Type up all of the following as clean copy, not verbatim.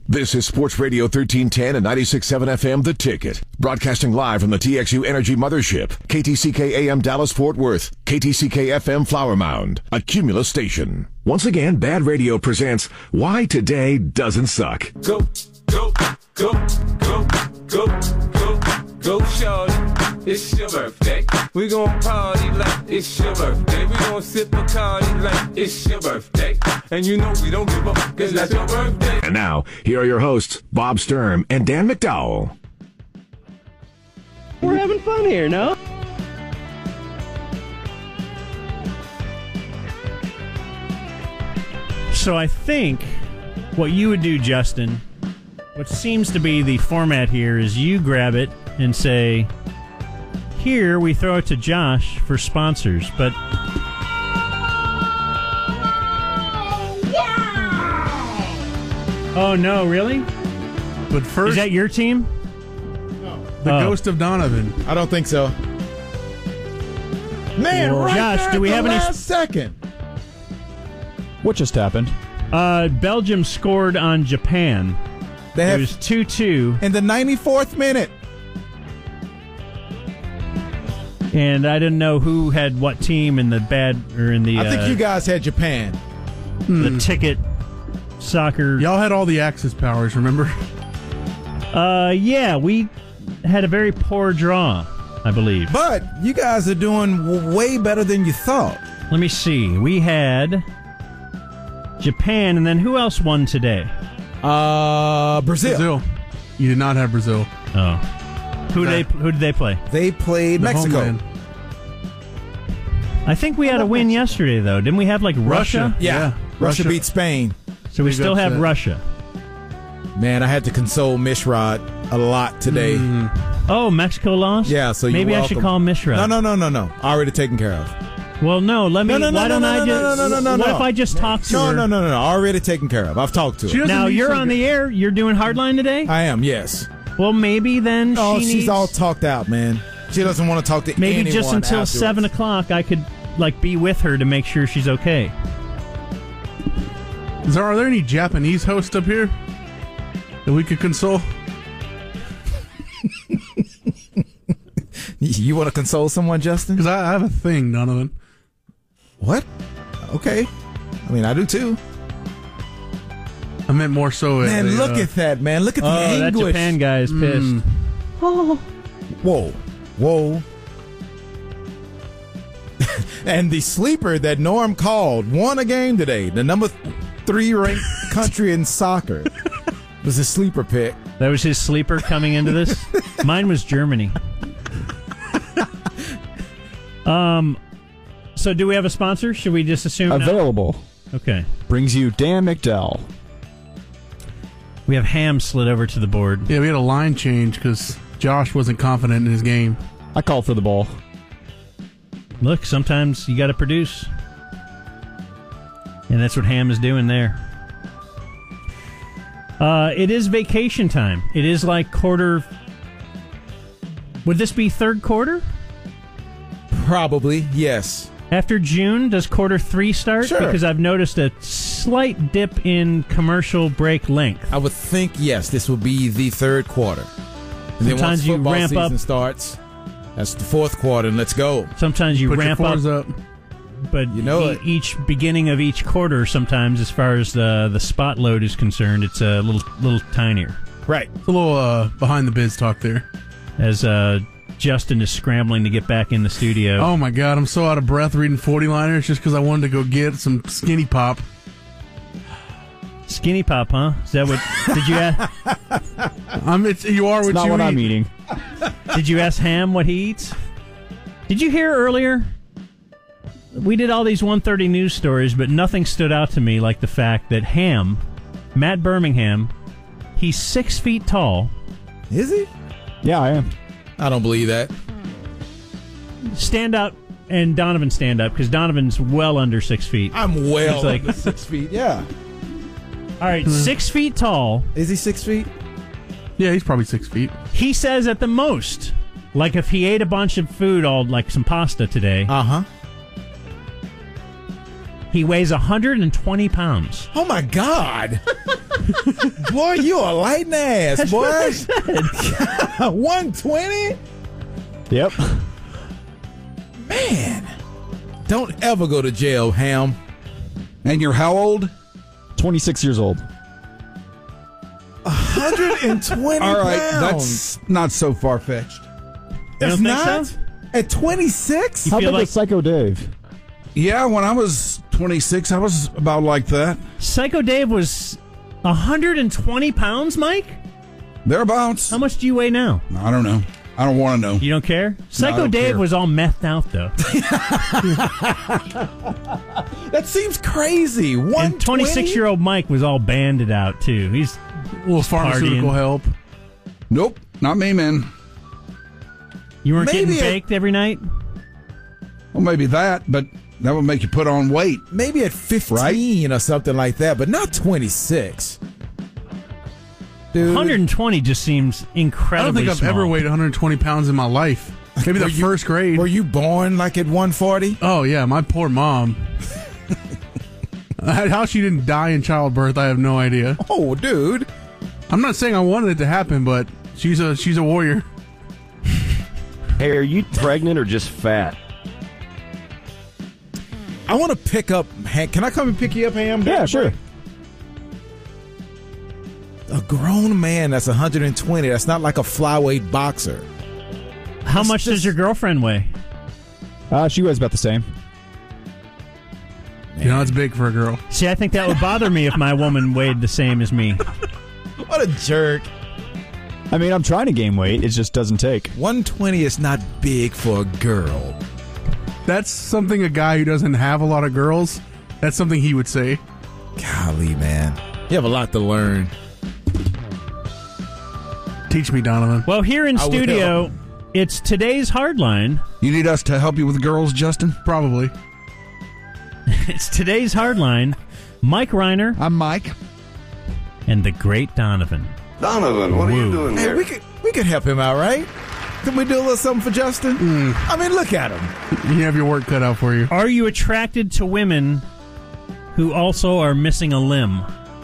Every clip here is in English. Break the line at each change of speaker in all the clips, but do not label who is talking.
This is Sports Radio 1310 and 96.7 FM The Ticket. Broadcasting live from the TXU Energy Mothership. KTCK AM Dallas Fort Worth. KTCK FM Flower Mound. A Cumulus station. Once again, Bad Radio presents Why Today Doesn't Suck.
Go, go, go, go, go, go, go, shorty. It's your birthday. We gon' party like it's your birthday. We gon' sip a party like it's your birthday. And you know we don't give up, cause that's your birthday.
And now, here are your hosts, Bob Sturm and Dan McDowell.
We're having fun here, no?
So I think what you would do, Justin, what seems to be the format here is you grab it and say, here we throw it to Josh for sponsors, but... Oh, no, really?
But first...
Is that your team?
The Ghost of Donovan.
I don't think so. Man,
Well,
right
Josh,
there
do we
at
have
the
any-
last second.
What just happened?
Belgium scored on Japan.
They
It
have
was 2-2,
in the 94th minute.
and I didn't know who had what team in the
I think you guys had Japan.
the ticket soccer.
Y'all had all the Axis powers, remember?
Yeah, we had a very poor draw, I believe.
But you guys are doing way better than you thought.
Let me see. We had Japan, and then who else won today?
Brazil.
Brazil. You did not have Brazil.
Oh, who did they play?
They played
The
Mexico.
homeland.
I think we had a win yesterday, though. Didn't we have like Russia?
Yeah. Russia beat Spain.
So we
Big
still have
upset.
Russia.
Man, I had to console Mishrod a lot today.
Oh, Mexico lost?
Yeah, so you're
maybe I
welcome.
should call him Mishra.
No. Already taken care of.
Well, no. Let me.
No,
why don't I just?
no.
What if I just talk to her?
No. Already taken care of. I've talked to
She
her.
doesn't
Now
need
you're
some-
on the air. You're doing Hardline today.
I am, yes.
Well, maybe then
Oh,
she
she's
needs.
all talked out, man. She doesn't want to talk to
Maybe
anyone
just until
afterwards.
7 o'clock, I could be with her to make sure she's okay.
Are there any Japanese hosts up here that we could console?
You want to console someone, Justin?
Because I have a thing, Donovan.
What? Okay. I mean, I do too.
I meant more so.
Man, look at that, man. Look at the
Oh, that
anguish.
Japan guy is pissed.
Whoa. And the sleeper that Norm called won a game today. The number 3 ranked country in soccer was a sleeper pick.
That was his sleeper coming into this. Mine was Germany. So do we have a sponsor? Should we just assume?
Available.
No? Okay.
Brings you Dan McDowell.
We have Ham slid over to the board.
Yeah, we had a line change because Josh wasn't confident in his game.
I called for the ball.
Look, sometimes you got to produce. And that's what Ham is doing there. It is vacation time. It is like quarter... Would this be third quarter?
Probably, yes.
After June, does quarter 3 start?
Sure.
Because I've noticed a slight dip in commercial break length.
I would think, yes, this will be the third quarter. And then
Sometimes
once
you
football
ramp
season
up.
starts, that's the fourth quarter, and let's go.
Sometimes you
Put
ramp
your
up,
fours up.
but
You know it.
each beginning of each quarter, sometimes as far as the spot load is concerned, it's a little tinier.
Right.
It's a little behind the biz talk there.
As Justin is scrambling to get back in the studio.
Oh my God, I'm so out of breath reading 40-liners just because I wanted to go get some Skinny Pop.
Skinny Pop, huh? Is that what? Did you ask?
You are
It's
what
not
you
what
eat.
I'm eating.
Did you ask Ham what he eats? Did you hear earlier? We did all these 1:30 news stories, but nothing stood out to me like the fact that Ham, Matt Birmingham, he's 6 feet tall.
Is he?
Yeah, I am.
I don't believe that.
Stand up, and Donovan stand up, because Donovan's well under 6 feet.
I'm well
It's like-
under 6 feet. Yeah.
All right, 6 feet tall.
Is he 6 feet?
Yeah, he's probably 6 feet.
He says at the most, like if he ate a bunch of food, all like some pasta today,
Uh-huh.
He weighs 120 pounds.
Oh, my God. Boy, you a lighting ass,
That's
boy.
what I said.
120?
Yep.
Man. Don't ever go to jail, Ham.
And you're how old?
26 years old.
120
All right,
pounds.
that's not so far-fetched.
That's
don't think
not?
so?
At 26?
You
How
feel
big
like
is Psycho Dave?
Yeah, when I was 26, I was about like that.
Psycho Dave was 120 pounds, Mike?
Thereabouts.
How much do you weigh now?
I don't know. I don't want to know.
You don't care? Psycho
don't
Dave
care.
was all methed out, though.
That seems crazy. 120?
And 26-year-old Mike was all banded out, too. He's
A little pharmaceutical
Partying.
help.
Nope, not me, man.
You weren't
Maybe
getting baked every night?
Well, maybe that, but that would make you put on weight.
Maybe at 15 or something like that, but not 26. Dude.
120 just seems
I don't
incredibly
think I've
small.
ever weighed 120 pounds in my life. Maybe the first grade.
Were you born like at 140?
Oh, yeah, my poor mom. How she didn't die in childbirth, I have no idea.
Oh, dude.
I'm not saying I wanted it to happen, but she's a warrior.
Hey, are you pregnant or just fat?
I want to pick up Hank. Can I come and pick you up, Ham?
Yeah, sure.
A grown man that's 120. That's not like a flyweight boxer.
How much does your girlfriend weigh?
She weighs about the same.
You know, it's big for a girl.
See, I think that would bother me if my woman weighed the same as me.
What a jerk.
I mean, I'm trying to gain weight. It just doesn't take.
120 is not big for a girl.
That's something a guy who doesn't have a lot of girls, that's something he would say.
Golly, man. You have a lot to learn.
Teach me, Donovan.
Well, here in
I will.
studio, it's today's Hardline.
You need us to help you with girls, Justin?
Probably.
It's today's Hardline. Mike Reiner
I'm Mike.
and the great Donovan.
Donovan, what are you doing
Hey,
here?
we could help him out, right? Can we do a little something for Justin? I mean, look at him.
You have your work cut out for you.
Are you attracted to women who also are missing a limb?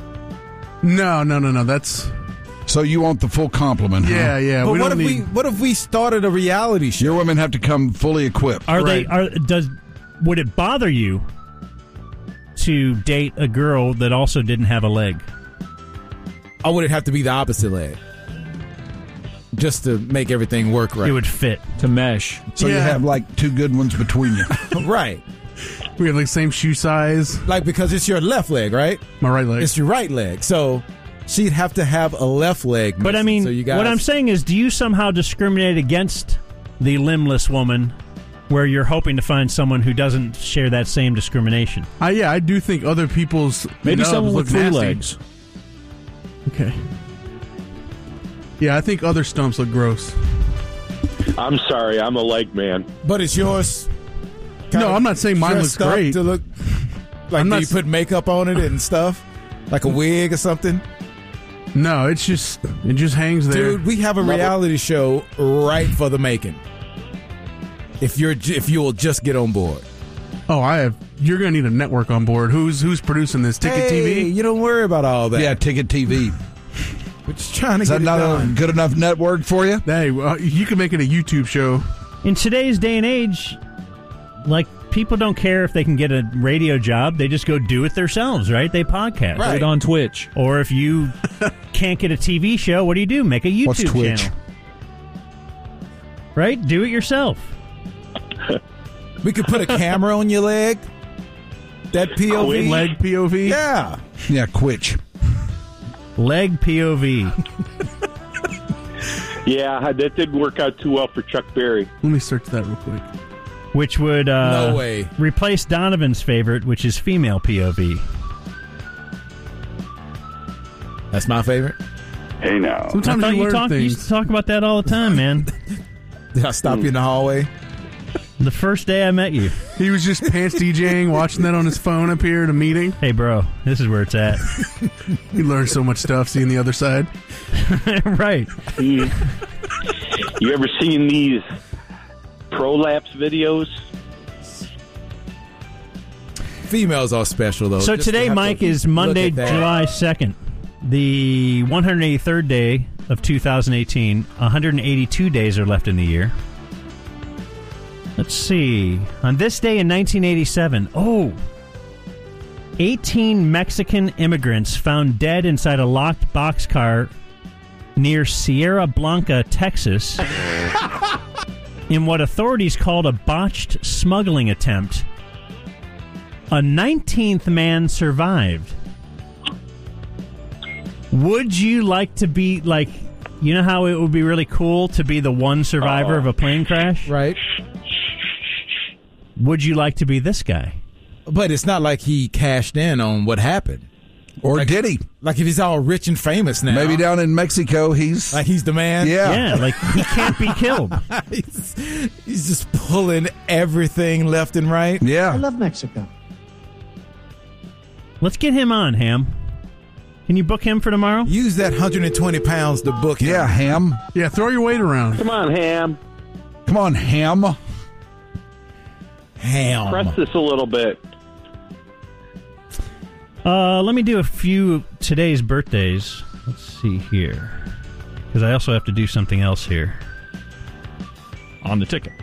No. That's
So you want the full compliment, huh?
yeah.
But
We
what
don't
if
need.
what if we started a reality show?
Your women have to come fully equipped.
Are
Right.
would it bother you to date a girl that also didn't have a leg?
Or would it have to be the opposite leg? Just to make everything work right.
It would fit.
To mesh.
So you
Yeah.
have like two good ones between you.
Right.
We have like same shoe size.
Like, because it's your left leg, right?
My right leg.
It's your right leg. So she'd have to have a left leg.
But I
missing.
mean,
so you guys,
what I'm saying is, do you somehow discriminate against the limbless woman where you're hoping to find someone who doesn't share that same discrimination?
I do think other people's
Maybe
nubs
someone
look
with 3
nasty.
legs.
Okay. Yeah, I think other stumps look gross.
I'm sorry, I'm a leg man.
But it's yours.
No, I'm not saying mine looks
dressed up
great.
To look like,
I'm
do
not
you put makeup on it and stuff, like a wig or something?
No, it just hangs there.
Dude, we have a reality show right for the making. If you will just get on board.
Oh, you're gonna need a network on board. Who's producing this? Ticket
Hey,
TV?
you don't worry about all that.
Yeah, Ticket TV.
We're just trying to
Is
get
that
it
not
done.
a good enough network for you?
Hey, you can make it a YouTube show.
In today's day and age, like, people don't care if they can get a radio job. They just go do it themselves, right? They podcast.
Right.
Put it on Twitch.
Or if you can't get a TV show, what do? Make a YouTube
What's Twitch?
channel. Right? Do it yourself.
We could put a camera on your leg. That POV.
Leg POV.
Yeah.
Yeah, Quitch.
Leg POV.
Yeah, that didn't work out too well for Chuck Berry.
Let me search that real quick.
Which would
No way.
replace Donovan's favorite, which is female POV.
That's my favorite.
Hey now.
Sometimes
I thought
you learn
you
things.
used to talk about that all the time, man.
Did I stop you in the hallway?
The first day I met you.
He was just pants DJing, watching that on his phone up here at a meeting.
Hey, bro, this is where it's at.
He learned so much stuff seeing the other side.
Right.
You ever seen these prolapse videos?
Females are special, though.
So
Just to
today,
have to
Mike, is
look
Monday,
at that.
July 2nd, the 183rd day of 2018. 182 days are left in the year. Let's see. On this day in 1987, 18 Mexican immigrants found dead inside a locked boxcar near Sierra Blanca, Texas, in what authorities called a botched smuggling attempt. A 19th man survived. Would you like to be, like, you know how it would be really cool to be the one survivor of a plane crash?
Right.
Would you like to be this guy?
But it's not like he cashed in on what happened.
Or did he?
Like if he's all rich and famous now.
Maybe down in Mexico, he's
like he's the man.
Yeah, like he can't be killed.
he's just pulling everything left and right.
Yeah.
I love Mexico.
Let's get him on, Ham. Can you book him for tomorrow?
Use that 120 pounds to book him.
Yeah, Ham.
Yeah, throw your weight around.
Come on, Ham.
Come on, Ham.
Ham.
Press this a little bit.
Let me do a few today's birthdays. Let's see here. Because I also have to do something else here.
On the ticket.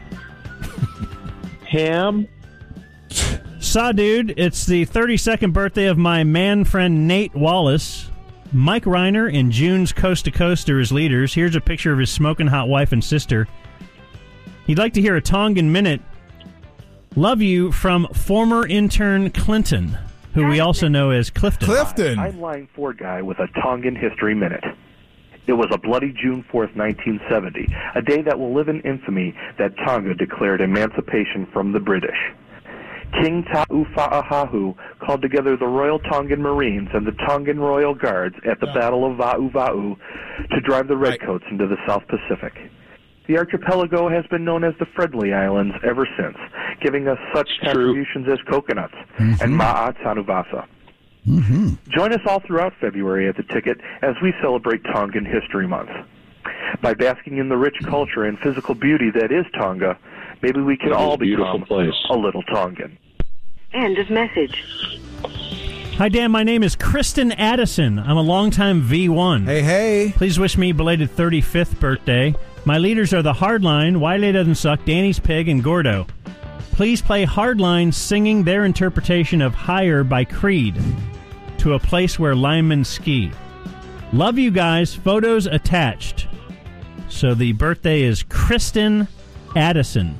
Ham.
Saw, dude, it's the 32nd birthday of my man friend Nate Wallace. Mike Reiner and June's Coast to Coast are his leaders. Here's a picture of his smoking hot wife and sister. He'd like to hear a Tongan minute. Love you from former intern Clinton, who we also know as Clifton.
Clifton.
I'm Line 4 guy with a Tongan History Minute. It was a bloody June 4th, 1970, a day that will live in infamy that Tonga declared emancipation from the British. King Ta'ufa'ahahu called together the Royal Tongan Marines and the Tongan Royal Guards at the Battle of Va'uva'u to drive the Redcoats into the South Pacific. The archipelago has been known as the Friendly Islands ever since, giving us such contributions as coconuts and Ma'a Tanuvasa. Join us all throughout February at the Ticket as we celebrate Tongan History Month. By basking in the rich culture and physical beauty that is Tonga, maybe we can all become a little Tongan.
End of message.
Hi, Dan. My name is Kristen Addison. I'm a longtime V1.
Hey.
Please wish me belated 35th birthday. My leaders are the Hardline, Wiley Doesn't Suck, Danny's Pig, and Gordo. Please play Hardline singing their interpretation of Higher by Creed, To a Place Where Linemen Ski. Love you guys. Photos attached. So the birthday is Kristen Addison.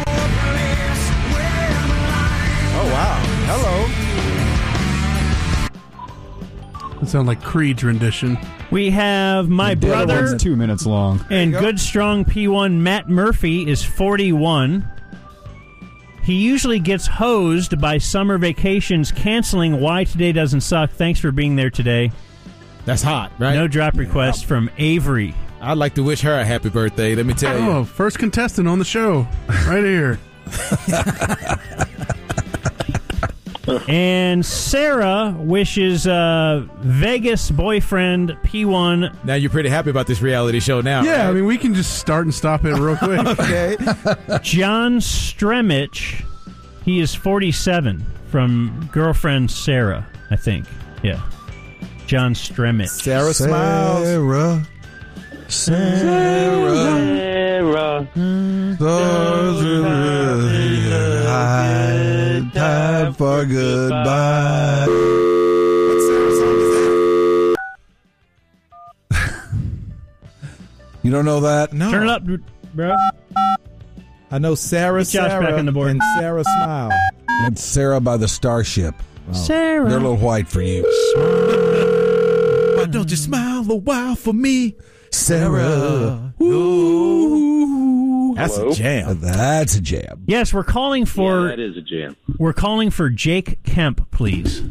Oh, wow. Hello.
That sounds like Creed's rendition.
We have my brother.
It's 2 minutes long.
And good, strong P1 Matt Murphy is 41. He usually gets hosed by summer vacations canceling Why Today Doesn't Suck. Thanks for being there today.
That's hot, right?
No drop request from Avery.
I'd like to wish her a happy birthday, let me tell you.
Oh, first contestant on the show. Right here.
And Sarah wishes Vegas boyfriend P1.
Now you're pretty happy about this reality show now,
Yeah,
right?
I mean, we can just start and stop it real quick.
Okay.
John Stremich. He is 47 from girlfriend Sarah, I think. Yeah. John Stremich.
Sarah Smiles.
Sarah.
Time for goodbye.
What Sarah song is that?
You don't know that?
No.
Turn it up, bro.
I know Sarah,
Get Josh
Sarah,
back on the board.
and Sarah Smile.
It's Sarah by the Starship.
Sarah.
They're a little white for you.
Why don't you smile a while for me, Sarah? Ooh. That's a jam.
That's a jam.
Yes, we're calling for.
Yeah, that is a jam.
We're calling for Jake Kemp, please.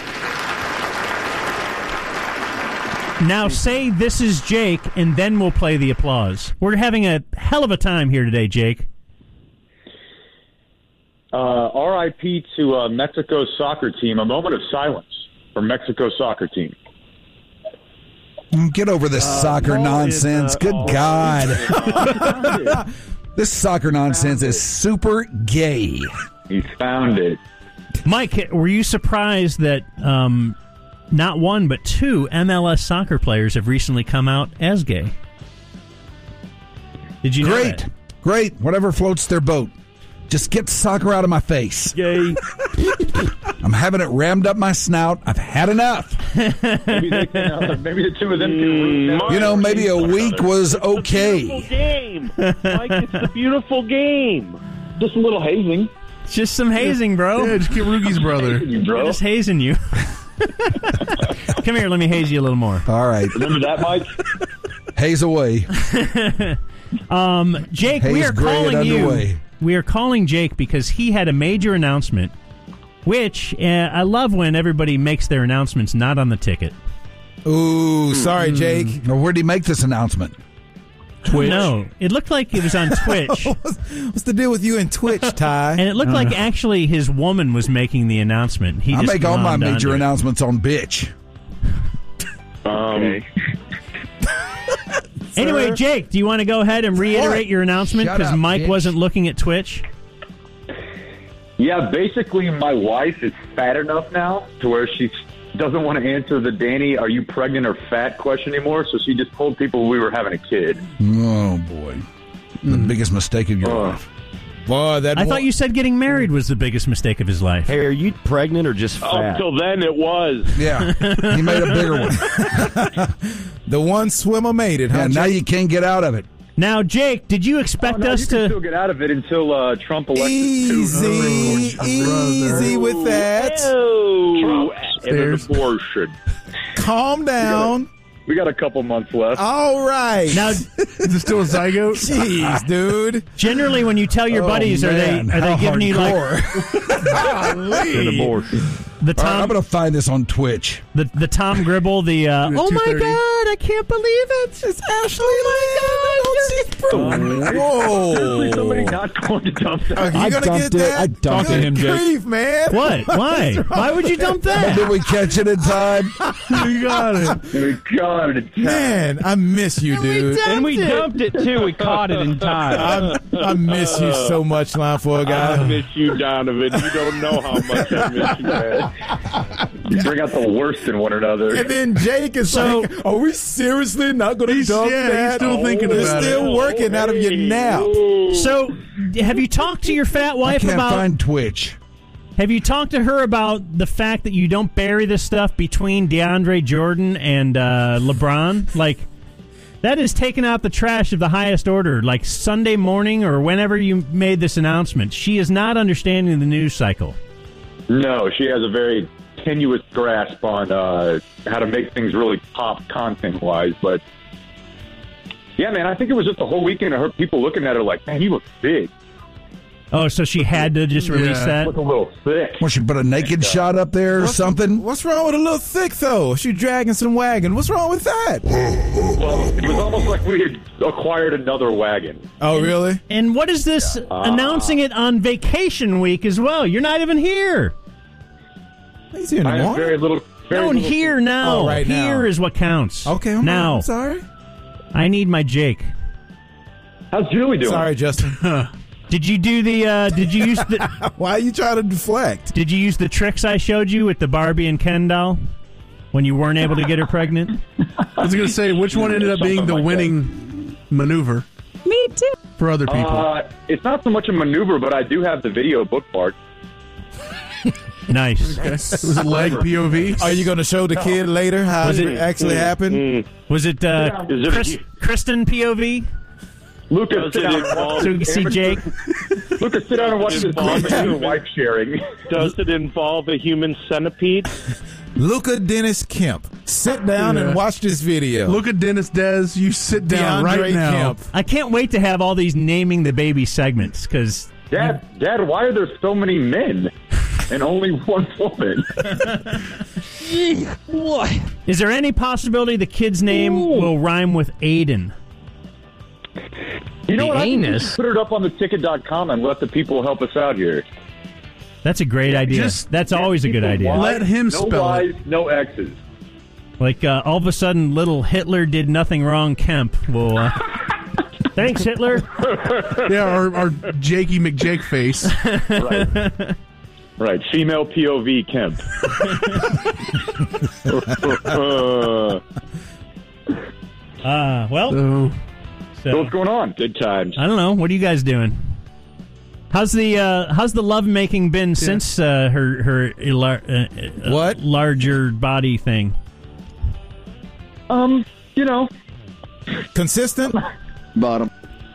Now say this is Jake, and then we'll play the applause. We're having a hell of a time here today, Jake.
RIP to Mexico's soccer team. A moment of silence for Mexico's soccer team.
Get over this soccer nonsense. Good God. This soccer nonsense is super gay.
He found it.
Mike, were you surprised that not one but two MLS soccer players have recently come out as gay? Did you know that?
Great. Whatever floats their boat. Just get soccer out of my face.
Gay.
I'm having it rammed up my snout. I've had enough.
Maybe the two of them can
maybe a week was okay.
Beautiful game. Mike, it's a beautiful game.
Just a little hazing.
It's just some hazing, bro.
Yeah, just get Rookie's brother.
We're just hazing you. Come here, let me haze you a little more.
All right.
Remember that, Mike?
Haze away.
Jake,
Haze
we are
gray and
calling you.
underway.
We are calling Jake because he had a major announcement, which I love when everybody makes their announcements not on the ticket.
Ooh, sorry, Jake.
Now, where did he make this announcement?
Twitch. No, it looked like it was on Twitch.
What's the deal with you and Twitch, Ty?
And it looked like actually his woman was making the announcement.
I make all my major announcements on bitch.
Okay.
Anyway, Jake, do you want to go ahead and reiterate your announcement?
Shut
Because
up,
Mike
bitch.
wasn't looking at Twitch.
Yeah, basically my wife is fat enough now to where she doesn't want to answer the Danny, are you pregnant or fat question anymore, so she just told people we were having a kid.
Oh, boy. The biggest mistake of your life.
Boy,
I thought you said getting married was the biggest mistake of his life.
Hey, are you pregnant or just fat?
Up till then, it was.
Yeah, he made a bigger one.
The one swimmer made it, huh?
Yeah, now
Jake?
you can't get out of it.
Now, Jake, did you expect
You
us
can
to...
still get out of it until Trump elects
Easy with that.
Oh, and an
Stairs.
abortion.
Calm down.
We got a couple months left.
All right.
Now,
Is it still a zygote?
Jeez, dude.
generally, when you tell your buddies, are they giving you like
An abortion.
the
All right, I'm
Tom
going to find this on Twitch.
the Tom Gribble, the oh my
2:30.
God, I can't believe it! It's Ashley.
Whoa.
Somebody not going to dump that.
You
I
gonna
dumped
get
it.
that?
I dumped
Good
him, Jake.
grief, man.
What? Why? Why would you dump that?
Did we catch it in time?
You got it.
We got it.
Man, I miss you, dude.
And we dumped it, too. We caught it in time.
I miss you so much, Line 4
I
guy.
miss you, Donovan. You don't know how much I miss you, man.
You bring out the worst in one another.
And then Jake is like, are we seriously not going to dump that?
he's still thinking
They're
about
still
it.
working out of your nap.
So, have you talked to your fat
I
wife
can't
about?
find Twitch.
Have you talked to her about the fact that you don't bury this stuff between DeAndre Jordan and LeBron? Like, that is taken out the trash of the highest order. Like Sunday morning or whenever you made this announcement, she is not understanding the news cycle.
No, she has a very tenuous grasp on how to make things really pop content-wise. But, yeah, man, I think it was just the whole weekend of her people looking at her like, man, he looks big.
Oh, so she had to just release that?
Look a little thick.
What, she put a naked shot up there or something?
What's wrong with a little thick, though? She dragging some wagon. What's wrong with that?
Well, it was almost like we had acquired another wagon.
Oh, really?
And what is this announcing it on vacation week as well? You're not even here.
He's here in the
I have
morning.
very little.
No, and here now.
Oh, right now.
Here is what counts.
Okay,
now.
I'm sorry.
I need my Jake.
How's Julie doing?
Sorry, Justin.
Did you do the? Did you use the?
Why are you trying to deflect?
Did you use the tricks I showed you with the Barbie and Ken doll when you weren't able to get her pregnant?
I was going to say, which one ended up being the winning maneuver?
Me too.
For other people.
It's not so much a maneuver, but I do have the video bookmarked.
Nice.
Was it leg POV?
Are you going to show the kid later how
Was
it
it-
actually happened?
Was it Kristen POV?
Lucas, sit down.
So you can see Jake.
Lucas, sit down and watch this video with your wife sharing.
Does it involve a human centipede?
Luca Dennis Kemp. Sit down and watch this video.
Look at Dennis Dez. You sit down
DeAndre
right now.
Kemp.
I can't wait to have all these naming the baby segments because
Dad, why are there so many men and only one woman?
is there any possibility the kid's name will rhyme with Aiden?
You know what? I think we
anus?
should put it up on the ticket.com and let the people help us out here.
That's a great idea. That's always a good idea.
Let him
no
spell
Y's,
it.
no X's.
Like all of a sudden, little Hitler did nothing wrong. Kemp will. Thanks, Hitler.
Yeah, our Jakey McJake face.
Right. Right, female POV Kemp.
So
what's going on? Good times.
I don't know. What are you guys doing? How's the lovemaking been since her larger body thing?
Consistent.
Bottom.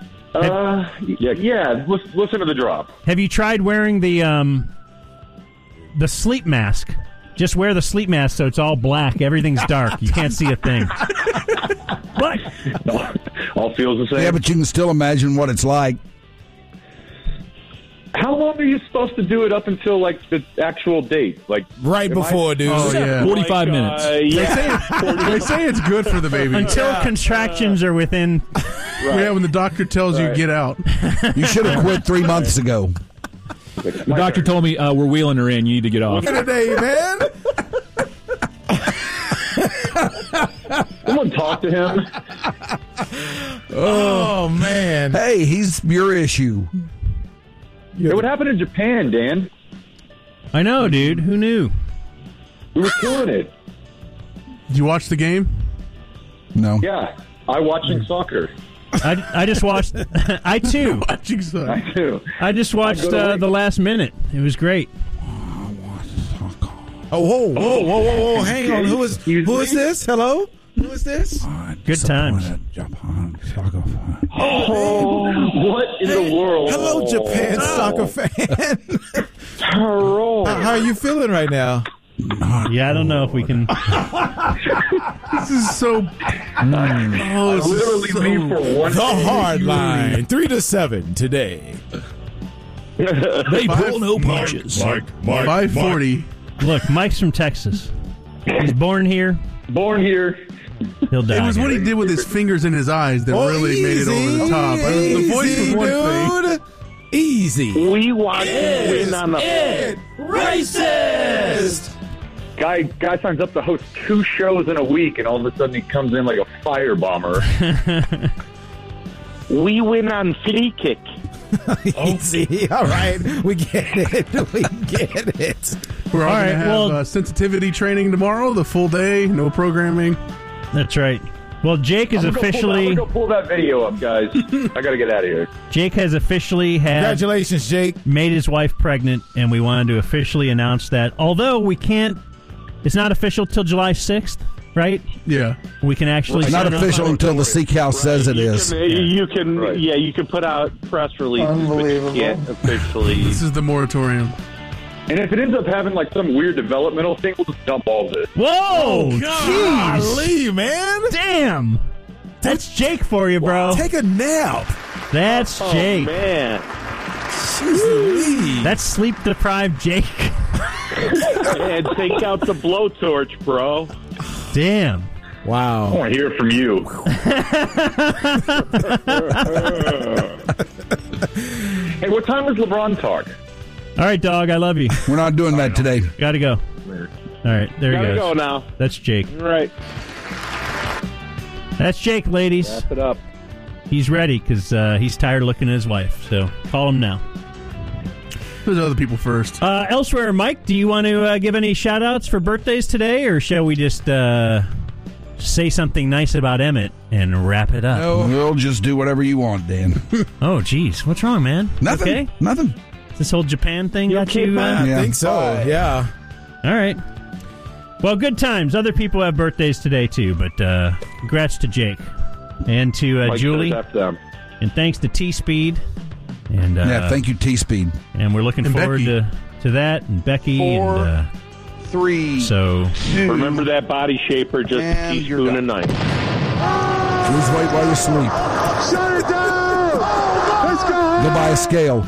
Yeah. Listen to the drop.
Have you tried wearing the sleep mask? Just wear the sleep mask so it's all black. Everything's dark. You can't see a thing. What?
All feels the same.
Yeah, but you can still imagine what it's like.
How long are you supposed to do it up until like the actual date? Like
right before, dude.
Oh, yeah.
45 minutes.
They say it's good for the baby.
Until contractions are within.
Yeah, when the doctor tells you get out.
You should have quit 3 months ago.
The doctor told me we're wheeling her in. You need to get off.
Today, man.
Someone talk to him.
Oh man.
Hey, he's your issue.
Hey, what happened in Japan, Dan?
I know, dude. Who knew?
We were killing it.
Did you watch the game?
No.
Yeah, I watching soccer.
I just watched. I too.
Watching soccer.
I do.
I just watched the last minute. It was great.
Oh, whoa! Hang on. Who is this? Hello. Who is this?
Good times.
Oh, what in the world?
Hello, Japan soccer fan. How are you feeling right now?
Yeah, I don't know if we can.
This is so.
Literally leave for one.
The hard line, 3 to 7 today.
They pull no punches.
Mike.
540.
Look, Mike's from Texas. He's born here.
Born here.
He'll die.
It was what he did with his fingers in his eyes that really made it over the top. The voice was one thing.
Easy.
We want to win on the
racist.
Guy signs up to host 2 shows in a week, and all of a sudden he comes in like a fire bomber.
We win on flea kick.
Easy. All right. We get it.
We're all going to
right,
have sensitivity training tomorrow, the full day, no programming.
That's right. Well, Jake is officially.
I'm gonna go pull that video up, guys. I gotta get out of here.
Jake has officially
Congratulations, Jake.
Made his wife pregnant, and we wanted to officially announce that. Although we can't, it's not official till July 6th, right?
Yeah.
We can actually.
It's not official until the Seek House says it is.
You can put out press releases, but you can't officially.
This is the moratorium.
And if it ends up having like some weird developmental thing, we'll just dump all this.
Whoa!
Golly, man.
Damn! That's Jake for you, bro.
Take a nap.
That's Jake.
Man.
That's sleep-deprived Jake.
And take out the blowtorch, bro.
Damn.
Wow.
I want to hear from you. Hey, what time does LeBron talk?
All right, dog, I love you.
We're not doing that today.
Gotta go. All right, there he
Gotta
goes.
go now.
That's Jake.
Right.
That's Jake, ladies.
Wrap it up.
He's ready because he's tired of looking at his wife. So call him now.
There's other people first.
Elsewhere, Mike, do you want to give any shout-outs for birthdays today, or shall we just say something nice about Emmett and wrap it up?
No, we'll just do whatever you want, Dan.
Oh, geez. What's wrong, man?
Nothing.
Okay?
Nothing.
This whole Japan thing got you?
I think so, yeah.
All right. Well, good times. Other people have birthdays today, too, but congrats to Jake and to Julie. And thanks to T-Speed. And
thank you, T-Speed.
And we're looking forward to that, and Becky.
4, 3.
So
remember that body shaper, just a teaspoon a night.
Lose weight while you sleep.
Shut it down! Let's go!
Go buy a scale.